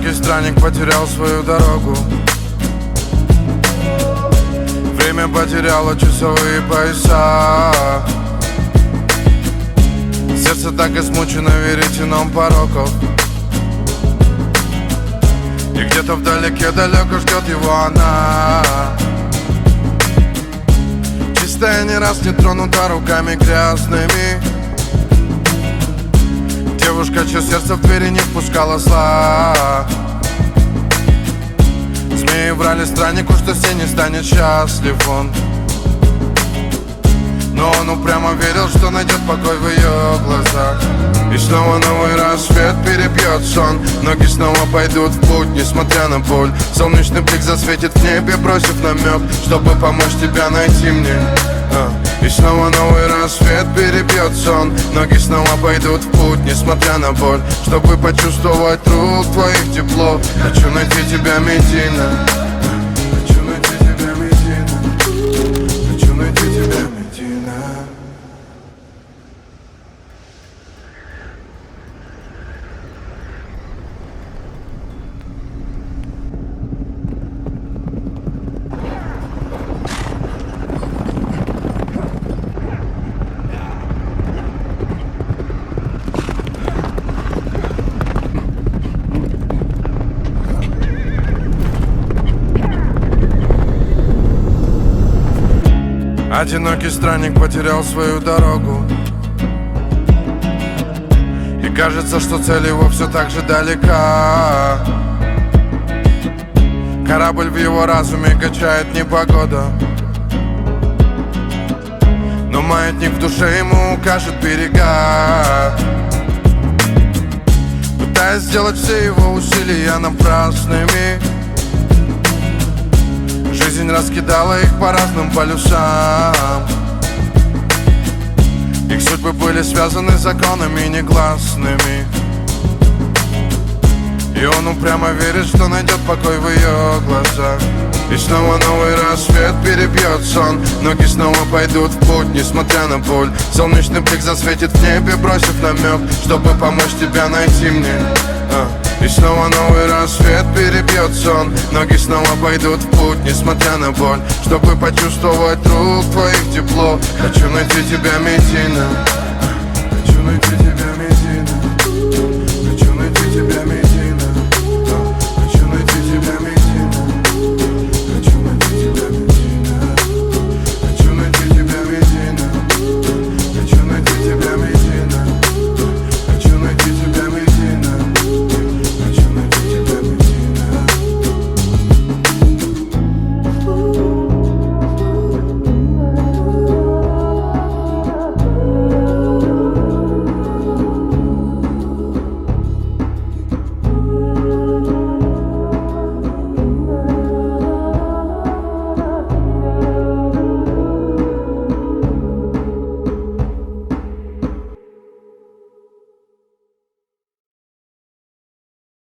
Одинокий странник потерял свою дорогу. Время потеряло часовые пояса. Сердце так измучено веретеном пороков. И где-то вдалеке далеко ждет его она, чистая, не раз не тронута руками грязными. Девушка, чье сердце в двери не впускала зла. Змеи врали страннику, что с ней не станет счастлив он. Но он упрямо верил, что найдет покой в ее глазах. И снова новый рассвет перебьет сон. Ноги снова пойдут в путь, несмотря на боль. Солнечный блик засветит в небе, бросив намек, чтобы помочь тебя найти мне. И снова новый рассвет перебьет сон. Ноги снова пойдут в путь, несмотря на боль, чтобы почувствовать рук твоих тепло. Хочу найти тебя, Медина. Хочу найти тебя, Медина. Хочу найти тебя, Медина. Одинокий странник потерял свою дорогу. И кажется, что цель его все так же далека. Корабль в его разуме качает непогода, но маятник в душе ему укажет берега. Пытаясь сделать все его усилия напрасными, жизнь раскидала их по разным полюсам. Их судьбы были связаны законами негласными. И он упрямо верит, что найдет покой в ее глазах. И снова новый рассвет перебьет сон. Ноги снова пойдут в путь, несмотря на боль. Солнечный блик засветит в небе, бросив намек, чтобы помочь тебя найти мне. И снова новый рассвет перебьет сон. Ноги снова пойдут в путь, несмотря на боль, чтобы почувствовать рук твоих тепло. Хочу найти тебя, Медина.